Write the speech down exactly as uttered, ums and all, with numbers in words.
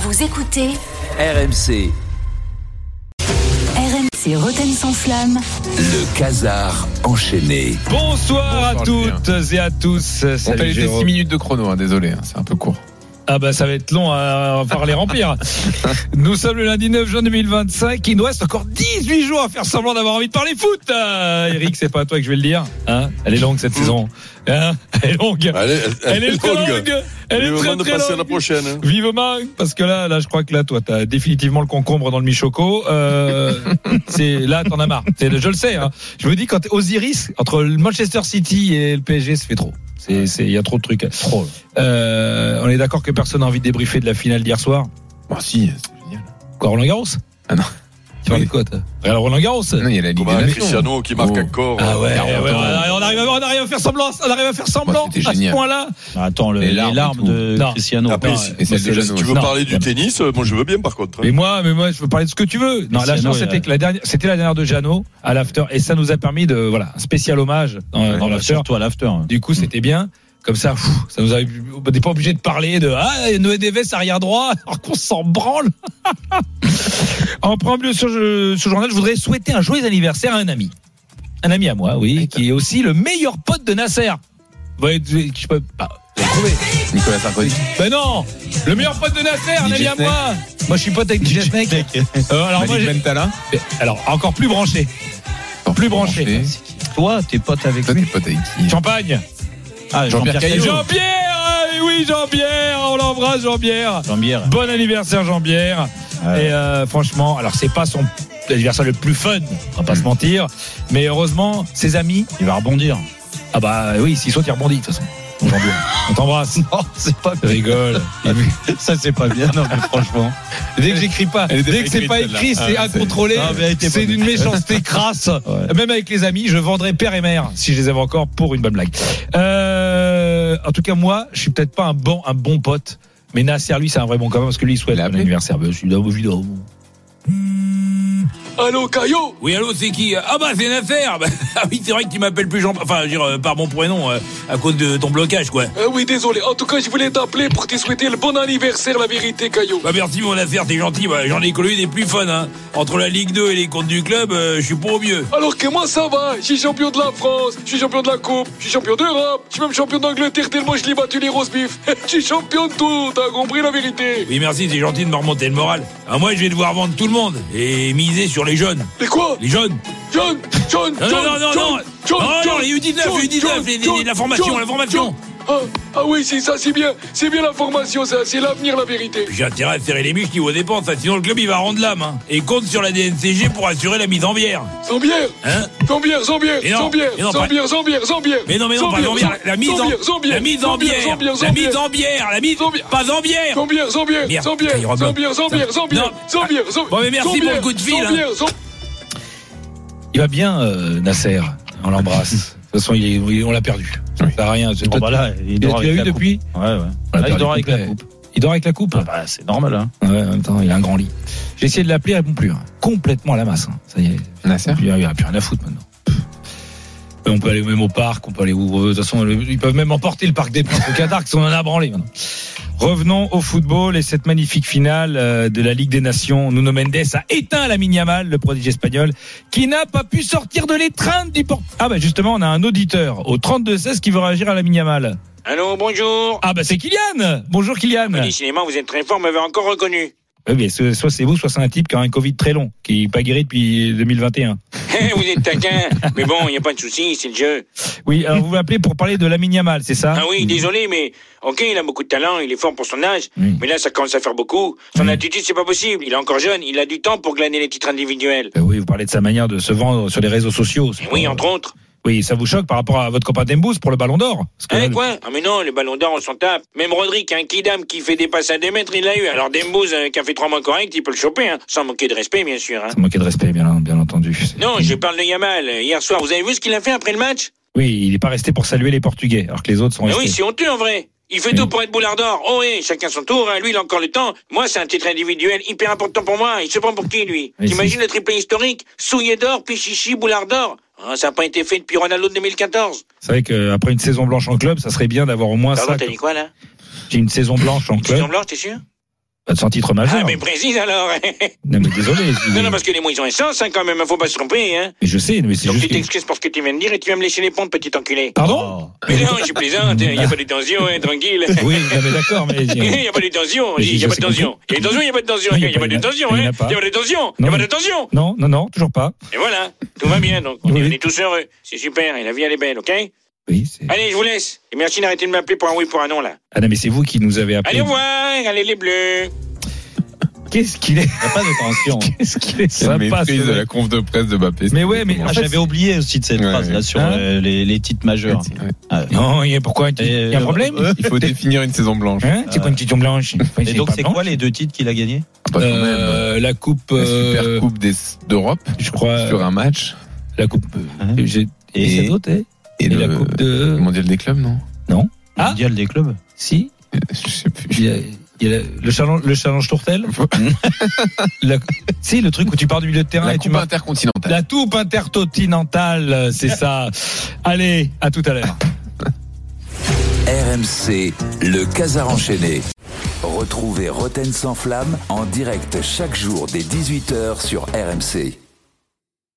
Vous écoutez R M C. R M C Rotten sans flamme. Le Casar enchaîné. Bonsoir à toutes et à tous. On Salut t'a laissé Jérôme. six minutes de chrono, hein, désolé, hein, c'est un peu court. Ah bah ça va être long à faire les remplir. Nous sommes le lundi neuf juin deux mille vingt-cinq. Il nous reste encore dix-huit jours à faire semblant d'avoir envie de parler foot. Euh, Eric, c'est pas à toi que je vais le dire. Hein, elle est longue cette saison. Hein, elle est longue. Elle est, elle, Elle est très longue. Elle est très de très passer longue. à la prochaine. Hein. Vivement, parce que là, là, je crois que là, toi, t'as définitivement le concombre dans le michoco. Euh, c'est là, t'en as marre. C'est, je le sais. Hein. Je me dis quand Osiris entre le Manchester City et le P S G, ça fait trop. C'est, c'est, il y a trop de trucs. Trop. Euh, on est d'accord que personne n'a envie de débriefer de la finale d'hier soir. Bon, si, c'est génial. Quoi, Roland Garros? Ah non. Tu parles de quoi, toi? Regarde Roland Garros. Non, il y a la Ligue Comme des un Nations. Cristiano qui marque Oh. encore. Ah ouais, euh, ouais, ouais, on arrive, à, on arrive à faire semblant, on arrive à faire semblant Bon, c'était à ce génial. point-là. Attends, le, Les les larmes larmes, et tout. de Non. Cristiano. Après, Non, si, Et celle de si Jeannot. tu veux Non. parler du tennis, euh, moi je veux bien par contre. Mais moi, mais moi, je veux parler de ce que tu veux. Non, la Cristiano, chance, c'était il a- que la dernière, c'était la dernière de Jeannot à l'after, et ça nous a permis de, voilà, un spécial hommage dans, Ouais, dans bah, l'after. surtout à l'after. Du coup, c'était bien. Comme ça, pff, ça nous a, on n'est pas obligé de parler de ah Noé Deves arrière droit, alors qu'on s'en branle. En préambule sur ce journal, je voudrais souhaiter un joyeux anniversaire à un ami, un ami à moi, oui, qui est aussi le meilleur pote de Nasser. Ouais, je peux pas trouver. Nicolas Sarkozy. Ben non, le meilleur pote de Nasser, un D J ami à Snake. moi. Moi, je suis pote avec D J Snake. Euh, alors moi, Malik j'ai- Bentala. alors encore plus branché, plus branché. Toi, t'es pote avec Toi, t'es lui. pote avec qui? Champagne. Ah, Jean-Pierre Jean-Pierre Caillot. Caillot. Jean-Pierre, ah oui Jean-Pierre, on l'embrasse Jean-Pierre. Jean-Pierre. Bon anniversaire Jean-Pierre. Ouais. Et euh, franchement, alors c'est pas son anniversaire le plus fun, on va pas se mentir, mais heureusement ses amis. Il va rebondir. Ah bah oui, s'il saute il rebondit de toute façon. Jean-Pierre, on t'embrasse. Non, c'est pas Je rigole. Ça, c'est pas bien, non, mais franchement. Dès que j'écris pas, Elle était dès que c'est écrite, pas celle-là. écrit, c'est Ah, incontrôlé. c'est- Non, mais elle était C'est pas d'une méchanceté crasse. Ouais. Même avec les amis, je vendrais père et mère si je les avais encore pour une bonne blague. Euh, en tout cas, moi, je suis peut-être pas un bon, un bon pote, mais Nasser, lui, c'est un vrai bon copain parce que lui, il souhaite Il a un appelé anniversaire. Ben, je suis dans vos vidéos. Allô, Caillot. Oui, allô, c'est qui? Ah bah c'est Nasser. Bah, ah oui, c'est vrai que tu m'appelles plus Jean, enfin, je veux dire, euh, par mon prénom, euh, à cause de ton blocage, quoi. Ah oui, désolé. En tout cas, je voulais t'appeler pour te souhaiter le bon anniversaire, la vérité, Caillot. Bah merci mon Nasser, t'es gentil. Bah, j'en ai connu des plus fun, hein. Entre la Ligue deux et les comptes du club, euh, je suis pas au mieux. Alors que moi, ça va. Je suis champion de la France, je suis champion de la Coupe, je suis champion d'Europe, je suis même champion d'Angleterre tellement je l'ai battu les roast beef. Je suis champion de tout, t'as compris la vérité? Oui, merci, c'est gentil de me remonter le moral. Ah, moi, je vais devoir vendre tout le monde et miser sur les jeunes. Mais quoi? Les jeunes. John, John, Non, John, non, non, non, John, non. John, Non, John, non, les U dix-neuf, John, les U dix-neuf, John, les- les- John, la formation, John, la formation. John. Ah, ah oui, c'est ça, c'est bien, c'est bien la formation, ça, c'est l'avenir, la vérité. J'ai intérêt à serrer les muscles niveau dépenses, hein, sinon le club il va rendre l'âme, hein. Et compte sur la D N C G pour assurer la mise en bière. Zambière, Hein? Zambière, Zambière, Et non, Zambière, et non, pas- Zambière, Zambière, Zambière. Mais non, mais non, pas Zambière, la mise en, Zambière, Zambière, la mise en Zambière, bière, Zambière, la mise Zambière. en bière, la mise, Zambière. pas en bière. Zambière, Zambière, Merde, Zambière, putain, il rebloque. Zambière, Zambière, Zambière, Non. Zambière, Zambière. Bon, mais merci pour le coup de fil, hein. Zambière, Zambière. Il va bien, euh, Nasser. On l'embrasse. De toute façon, il est, il- on l'a perdu. Ça Oui. sert à rien. Bon, bah là, il Tu dort l'as avec eu la depuis? coupe. Ouais, ouais. On l'a Là, il perdu dort avec la complet. coupe. Il dort avec la coupe. Ah bah, c'est normal, hein. Ouais, en même temps, il a un grand lit. J'ai essayé de l'appeler, il répond plus. Hein. Complètement à la masse. Hein. Ça y est. Nasser. Il n'y a plus rien à foutre maintenant. Pff. Et on peut aller même au parc, on peut aller où. De toute façon, le- ils peuvent même emporter le parc des Princes au Qatar, qui sont en a branlé maintenant. Revenons au football et cette magnifique finale euh, de la Ligue des Nations. Nuno Mendes a éteint Lamine Yamal, le prodige espagnol, qui n'a pas pu sortir de l'étreinte du port. Ah bah justement, on a un auditeur au trente-deux seize qui veut réagir à Lamine Yamal. Allô, bonjour. Ah bah c'est Kylian. Bonjour Kylian. Décidément, vous êtes très fort, m'avez encore reconnu. Oui, mais ce- soit c'est vous, soit c'est un type qui a un Covid très long, qui n'est pas guéri depuis deux mille vingt et un. Vous êtes taquin. Mais bon, il n'y a pas de souci, c'est le jeu. Oui, alors vous m'appelez pour parler de Lamine Yamal, c'est ça? Ah oui, désolé, mais ok, il a beaucoup de talent, il est fort pour son âge, Oui. mais là, ça commence à faire beaucoup. Son Oui. attitude, c'est pas possible. Il est encore jeune, il a du temps pour glaner les titres individuels. Ben oui, vous parlez de sa manière de se vendre sur les réseaux sociaux. Et oui, entre autres. Oui, ça vous choque par rapport à votre copain Dembouz pour le Ballon d'Or? Parce que Hein, là, quoi? Ah mais non, le ballon d'or, on s'en tape. Même Rodrigue, un kidam qui fait des passes à deux mètres, il l'a eu. Alors Dembouz, euh, qui a fait trois mois corrects, il peut le choper, hein, sans manquer de respect, bien sûr. Hein. Ça manquait de respect, bien, bien entendu. Non, je parle de Yamal. Hier soir, vous avez vu ce qu'il a fait après le match? Oui, il n'est pas resté pour saluer les Portugais, alors que les autres sont Mais restés. oui, c'est honteux en vrai. Il fait Oui. tout pour être boulard d'or. Oh oui, chacun son tour, hein. Lui, il a encore le temps. Moi, c'est un titre individuel hyper important pour moi. Il se prend pour qui, lui? Oui, T'imagines le triplé historique? Souillé d'or, Pichichi, boulard d'or. Ah, ça n'a pas été fait depuis Ronaldo de deux mille quatorze. C'est vrai qu'après une saison blanche en club, ça serait bien d'avoir au moins Pardon, ça. t'as dit quoi, là? J'ai une saison blanche en Une club. saison blanche, t'es sûr? Sans titre majeur. Ah, mais précise alors. Non, mais désolé. Non, non, parce que les mots, ils ont un sens, hein, quand même. Faut pas se tromper, hein. Mais je sais, mais c'est Donc juste. tu que- t'excuses pour ce que tu viens de dire et tu vas me lécher les pompes, petit enculé. Pardon? Mais non, je plaisante, il n'y a pas de tension, hein, tranquille. Oui, non, mais d'accord, mais. Il n'y a pas de tension, Mais il n'y je a pas sais de tension. Il y a de tension, il n'y a pas de tension, Non, il n'y a pas de tension, il y en hein. a pas. Il n'y a pas de tension, il n'y Non, a pas mais- de tension. Non, non, non, toujours pas. Et voilà, tout va bien, donc on Oui. est- on est tous heureux. C'est super, et la vie elle est belle, ok? Oui, c'est. Allez, je vous laisse. Et merci d'arrêter de m'appeler pour un oui pour un non, là. Ah non, mais c'est vous qui nous avez appelé. Allez, au revoir, allez les bleus. Qu'est-ce qu'il est. Il n'y a pas de tension. Qu'est-ce qu'il est C'est le sympa, méprise ce de mec. la conf de presse de Mbappé. Mais ouais, mais Ah, en fait, j'avais oublié aussi de cette Ouais, phrase là ouais. sur Hein euh, les, les titres majeurs. Ouais. Ah, non, il y a pourquoi il y a un problème? euh, Il faut définir une saison blanche. Hein? C'est quoi une petite blanche? Enfin, Et donc pas c'est blanche. quoi les deux titres qu'il a gagnés? Ah, bah, quand même. Euh, la coupe, La euh, Super Coupe des- d'Europe je crois, sur un match la coupe, Hein euh, j'ai- Et- et c'est d'autres, hein? et, Et le, la coupe de, le mondial des clubs, non? Ah. Mondial des clubs. si, Je sais plus. il y a, il y a le challenge, le challenge tourtel. La- si, le truc où tu pars du milieu de terrain La et tu Coupe marques. intercontinentale. La coupe intercontinentale, c'est ça. Allez, à tout à l'heure. R M C, le Casar enchaîné. Retrouvez Roten sans flamme en direct chaque jour dès dix-huit heures sur R M C.